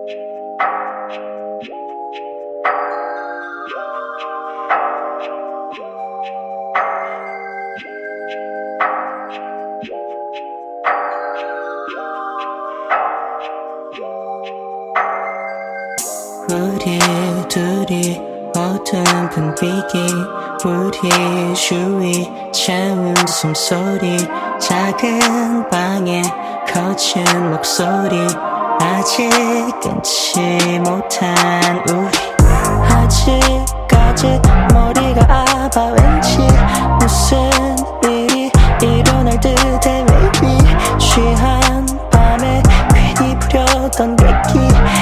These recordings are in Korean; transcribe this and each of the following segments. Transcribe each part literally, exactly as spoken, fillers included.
우리 둘이 어두운 분위기 우리 주위 채운 두 숨소리 작은 방에 거친 목소리 아직 끊지 못한 우리 아직까지 머리가 아파 왠지 무슨 일이 일어날 듯해 maybe 취한 밤에 괜히 부렸던 객기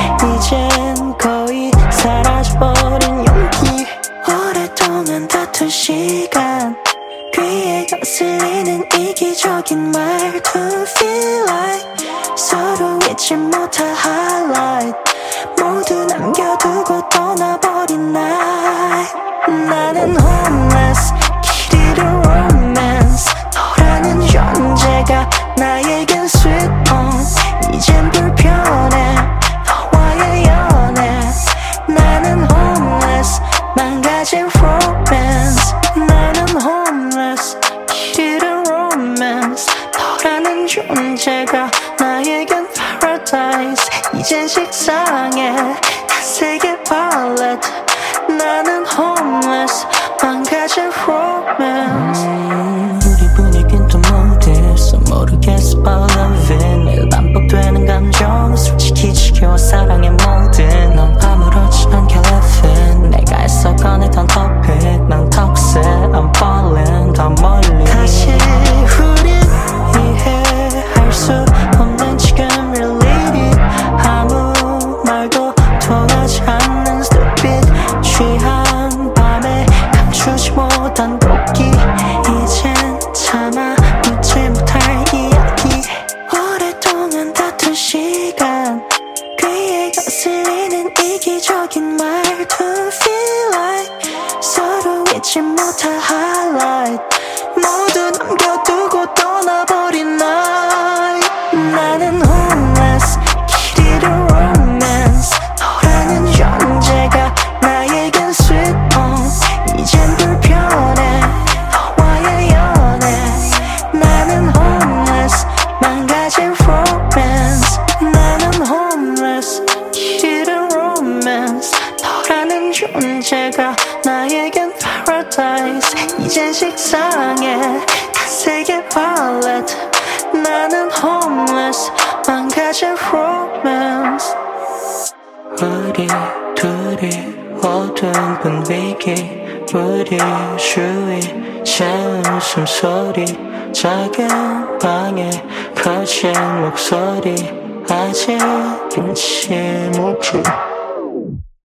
이젠 거의 사라져버린 용기 오랫동안 다툰 시간 귀에 거슬리는 이기적인 말투 feel like 서로 잊지 못할 highlight 모두 남겨두고 떠나버린 night 나는 homeless 길이를 romance 너라는 존재가 나에겐 sweet on 이젠 불편해 너와의 연애 나는 homeless 망가진 romance 나는 homeless 길이를 romance 너라는 존재가 나에겐 paradise 이젠 식상해 탐색의 palette 나는 homeless 망가진 romance 음, 우리 분위긴 또 못했어 모르겠어 but love it 매일 반복되는 감정 솔직히 지겨워 사랑의 모든 넌 아무렇지 않게 laughing 내가 애써 꺼내던 topic 난 toxic I'm falling 더 멀리 다시 우리 이해할 수 없는 지금 related 아무 말도 통하지 않는 stupid 취한 밤에 감추지 못한 도끼 이젠 참아 묻지 못할 이야기 오랫동안 다툰 시간 귀에 거슬리는 이기적인 말투 feel like 서로 잊지 못할 highlight 모두 남겨두고 떠나버린 night 나는 homeless 길이를 romance 너라는 존재가 나에겐 sweet on 이젠 불편해 너와의 연애 나는 homeless 망가진 romance 나는 homeless 길이를 romance 너라는 존재가 나에겐 paradise 이젠 식상해 탐색의 palette 나는 homeless 망가진 romance 우리 둘이 어두운 분위기 우리 주위 채운 숨소리 작은 방에 거친 목소리 아직 끊지 못해